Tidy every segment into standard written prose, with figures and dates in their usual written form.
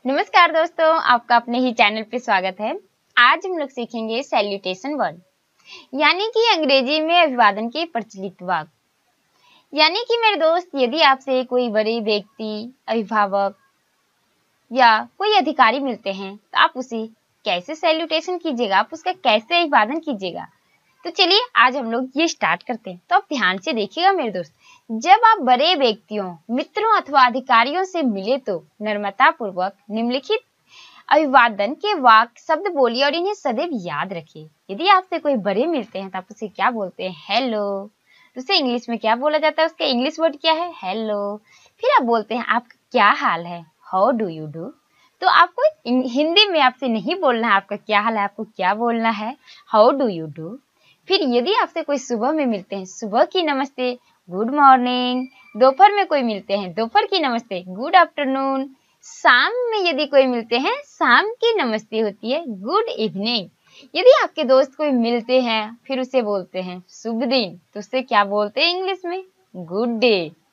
नमस्कार दोस्तों, आपका अपने ही चैनल पे स्वागत है। आज हम लोग सीखेंगे सैल्यूटेशन वर्ड, यानी कि अंग्रेजी में अभिवादन के प्रचलित वाक्य। यानी कि मेरे दोस्त, यदि आपसे कोई बड़े व्यक्ति, अभिभावक या कोई अधिकारी मिलते हैं तो आप उसे कैसे सैल्यूटेशन कीजिएगा, आप उसका कैसे अभिवादन कीजिएगा। तो चलिए आज हम लोग ये स्टार्ट करते हैं। तो आप ध्यान से देखिएगा मेरे दोस्त, जब आप बड़े व्यक्तियों, मित्रों अथवा अधिकारियों से मिले तो नम्रता पूर्वक निम्नलिखित अभिवादन के वाक्य शब्द बोलिए और इन्हें सदैव याद रखिए। यदि आपसे कोई बड़े मिलते हैं तो आप उसे क्या बोलते हैं? हेलो। तो उसे इंग्लिश में क्या बोला जाता है? उसका इंग्लिश वर्ड क्या है? हेलो। फिर आप बोलते हैं आपका क्या हाल है? How do you do. तो आपको हिंदी में आपसे नहीं बोलना है आपका क्या हाल है, आपको क्या बोलना है? How do you do. फिर यदि आपसे कोई सुबह में मिलते हैं, सुबह की नमस्ते, गुड मॉर्निंग। दोपहर में कोई मिलते हैं, दोपहर की नमस्ते, गुड आफ्टरनून। शाम में यदि कोई मिलते हैं, शाम की नमस्ते होती है, गुड इवनिंग। यदि आपके दोस्त कोई मिलते हैं फिर उसे बोलते हैं शुभ दिन, तो उससे क्या बोलते हैं इंग्लिश में? Good day.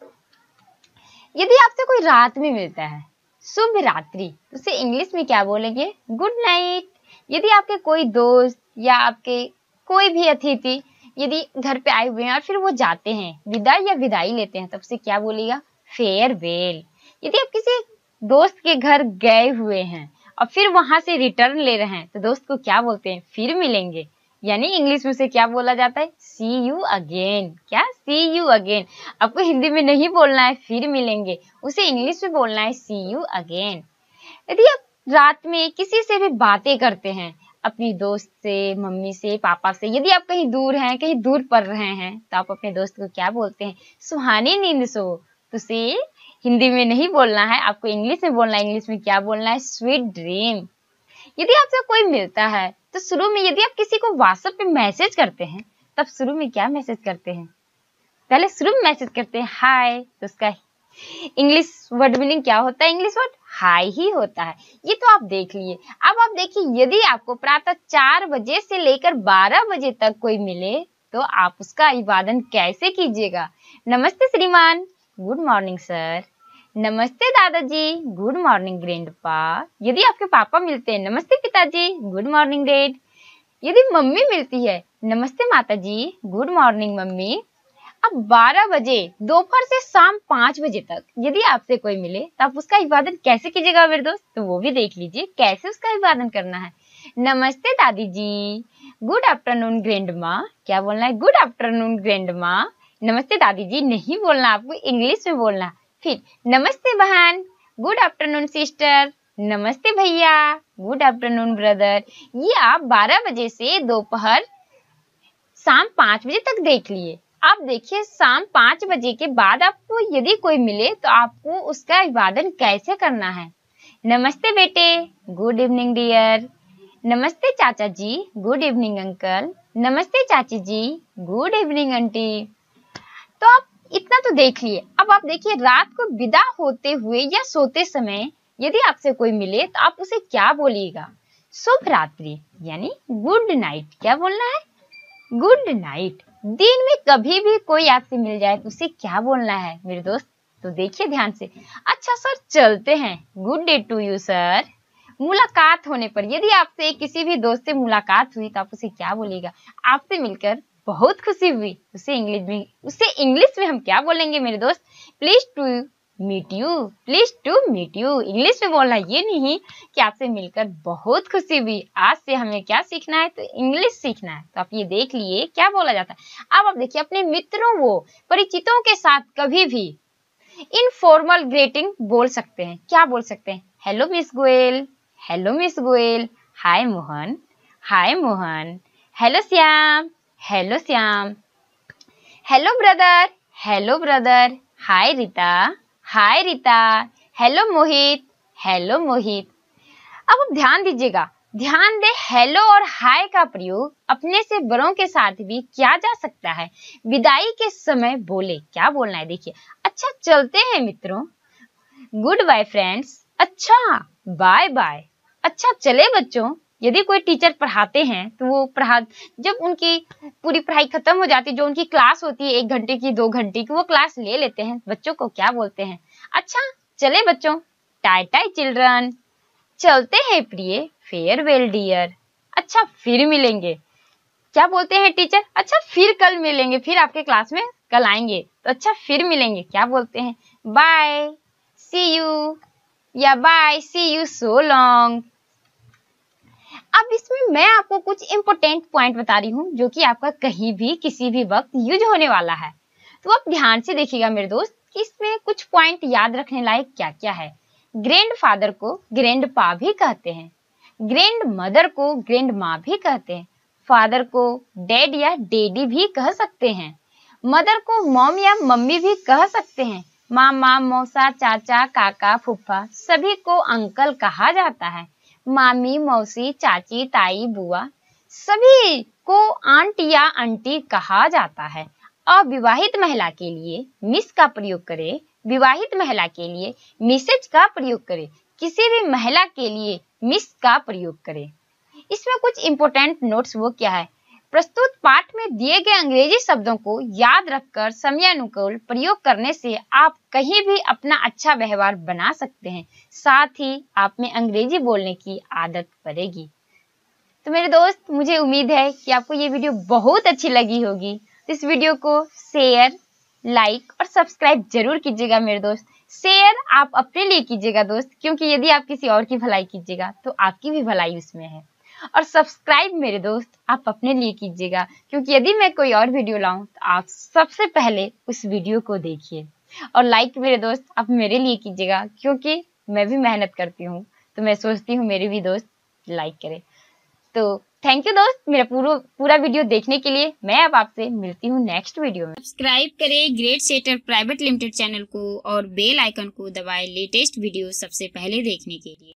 यदि आपसे कोई रात में मिलता है, शुभ रात्रि, तो उसे इंग्लिश में क्या बोलेंगे? Good night. यदि आपके कोई दोस्त या आपके कोई भी अतिथि यदि घर पे आए हुए हैं और फिर वो जाते हैं, विदाई या विदाई लेते हैं, तब से क्या बोलेगा? फेयरवेल। यदि आप किसी दोस्त के घर गए हुए हैं और फिर वहां से रिटर्न ले रहे हैं तो दोस्त को क्या बोलते हैं? फिर मिलेंगे। यानी इंग्लिश में से क्या बोला जाता है? See you again. क्या? See you again. आपको हिंदी में नहीं बोलना है फिर मिलेंगे, उसे इंग्लिश में बोलना है सी यू अगेन। यदि आप रात में किसी से भी बातें करते हैं, अपनी दोस्त से, मम्मी से, पापा से, यदि आप कहीं दूर हैं, कहीं दूर पढ़ रहे हैं, तो आप अपने दोस्त को क्या बोलते हैं? सुहानी नींद सो। तो उसे हिंदी में नहीं बोलना है, आपको इंग्लिश में बोलना है। इंग्लिश में क्या बोलना है? Sweet dream. यदि आपसे कोई मिलता है तो शुरू में यदि आप किसी को व्हाट्सएप पे मैसेज करते हैं, तब शुरू में क्या मैसेज करते हैं? पहले शुरू में मैसेज करते हैं हाय, तो उसका इंग्लिश वर्ड मीनिंग क्या होता है? इंग्लिश वर्ड हाई ही होता है। ये तो आप देख लिए। अब आप देखिए, यदि आपको प्रातः 4 बजे से लेकर 12 बजे तक कोई मिले तो आप उसका अभिवादन कैसे कीजिएगा? नमस्ते श्रीमान, गुड मॉर्निंग सर। नमस्ते दादाजी, गुड मॉर्निंग ग्रैंडपा। यदि आपके पापा मिलते हैं, नमस्ते पिताजी, गुड मॉर्निंग डैड। यदि मम्मी मिलती है, नमस्ते माताजी, गुड मॉर्निंग मम्मी। अब 12 बजे दोपहर से शाम 5 बजे तक यदि आपसे कोई मिले तो आप उसका अभिवादन कैसे कीजिएगा मेरे दोस्त? तो वो भी देख लीजिए कैसे उसका अभिवादन करना है। नमस्ते दादी जी, गुड आफ्टरनून ग्रैंडमा। क्या बोलना है? Good afternoon grandma. नमस्ते दादी जी नहीं बोलना, आपको इंग्लिश में बोलना। फिर नमस्ते बहन, गुड आफ्टरनून सिस्टर। नमस्ते भैया, गुड आफ्टरनून ब्रदर। ये आप 12 बजे से दोपहर शाम 5 बजे तक देख लिए। आप देखिए शाम 5 बजे के बाद आपको यदि कोई मिले तो आपको उसका अभिवादन कैसे करना है? नमस्ते बेटे, गुड इवनिंग डियर। नमस्ते चाचा जी, गुड इवनिंग अंकल। नमस्ते चाची जी, गुड इवनिंग आंटी। तो आप इतना तो देख लिए। अब आप देखिए, रात को विदा होते हुए या सोते समय यदि आपसे कोई मिले तो आप उसे क्या बोलिएगा? शुभ रात्रि, यानी गुड नाइट। क्या बोलना है? Good night. दिन में कभी भी कोई आपसे मिल जाए तो उसे क्या बोलना है मेरे दोस्त? तो देखिए ध्यान से। अच्छा सर चलते हैं, good day to you sir. मुलाकात होने पर यदि आपसे किसी भी दोस्त से मुलाकात हुई तो आप उसे क्या बोलिएगा? आपसे मिलकर बहुत खुशी हुई। उसे इंग्लिश में हम क्या बोलेंगे मेरे दोस्त? Please to meet you. Please to meet you English में बोलना, ये नहीं कि आपसे मिलकर बहुत खुशी हुई। आज से हमें क्या सीखना है? तो इंग्लिश सीखना है। तो आप ये देख लिए क्या बोला जाता है। अब आप देखिए, अपने मित्रों वो परिचितों के साथ कभी भी इनफॉर्मल ग्रीटिंग बोल सकते हैं। क्या बोल सकते हैं? Hello miss Goyal, hello miss Goyal. Hi Mohan, hi Mohan. Hello Shyam, hello Shyam. Hello brother, hello brother. Hi Rita, hi Rita. Hello Mohit, hello Mohit. अब आप ध्यान दीजिएगा, ध्यान दे, हेलो और हाय का प्रयोग अपने से बड़ों के साथ भी किया जा सकता है। विदाई के समय बोले, क्या बोलना है? देखिए, अच्छा चलते हैं मित्रों, गुड बाय फ्रेंड्स। अच्छा बाय बाय। अच्छा चले बच्चों। यदि कोई टीचर पढ़ाते हैं तो वो जब उनकी पूरी पढ़ाई खत्म हो जाती है, जो उनकी क्लास होती है 1 घंटे की 2 घंटे की, वो क्लास ले लेते हैं, बच्चों को क्या बोलते हैं? अच्छा चले बच्चों, टाय टाय चिल्ड्रन। चलते हैं प्रिय, फेयरवेल डियर। अच्छा फिर मिलेंगे। क्या बोलते हैं टीचर? अच्छा फिर कल मिलेंगे, फिर आपके क्लास में कल आएंगे। तो अच्छा फिर मिलेंगे क्या बोलते हैं? बाय, सी यू, या bye, see you so long. अब इसमें मैं आपको कुछ इंपॉर्टेंट पॉइंट बता रही हूँ जो कि आपका कहीं भी किसी भी वक्त यूज होने वाला है। तो आप ध्यान से देखिएगा मेरे दोस्त कि इसमें कुछ पॉइंट याद रखने लायक क्या क्या है। ग्रैंड फादर को ग्रैंड पा भी कहते हैं, ग्रैंड मदर को ग्रैंड माँ भी कहते हैं, फादर को डैड या डैडी भी कह सकते हैं, मदर को मॉम या मम्मी भी कह सकते हैं, मामा, मौसा, चाचा, काका, फूफा सभी को अंकल कहा जाता है, मामी, मौसी, चाची, ताई, बुआ सभी को आंट या आंटी कहा जाता है। अविवाहित महिला के लिए मिस का प्रयोग करें, विवाहित महिला के लिए मिसेज का प्रयोग करें, किसी भी महिला के लिए मिस का प्रयोग करें। इसमें कुछ इंपॉर्टेंट नोट्स वो क्या है? प्रस्तुत पाठ में दिए गए अंग्रेजी शब्दों को याद रखकर समयानुकूल प्रयोग करने से आप कहीं भी अपना अच्छा व्यवहार बना सकते हैं, साथ ही आप में अंग्रेजी बोलने की आदत पड़ेगी। तो मेरे दोस्त, मुझे उम्मीद है कि आपको ये वीडियो बहुत अच्छी लगी होगी। तो इस वीडियो को शेयर, लाइक और सब्सक्राइब जरूर कीजिएगा मेरे दोस्त। शेयर आप अपने लिए कीजिएगा दोस्त, क्योंकि यदि आप किसी और की भलाई कीजिएगा तो आपकी भी भलाई उसमें है। और सब्सक्राइब मेरे दोस्त आप अपने लिए कीजिएगा, क्योंकि यदि मैं कोई और वीडियो लाऊं तो आप सबसे पहले उस वीडियो को देखिए। और लाइक मेरे दोस्त आप मेरे लिए कीजिएगा, क्योंकि मैं भी मेहनत करती हूँ, तो मैं सोचती हूँ मेरे भी दोस्त लाइक करें। तो थैंक यू दोस्त मेरा पूरा वीडियो देखने के लिए। मैं अब आपसे मिलती हूँ नेक्स्ट वीडियो में। सब्सक्राइब करें grade setter private limited channel को और बेल आइकन को दबाएं लेटेस्ट वीडियो सबसे पहले देखने के लिए।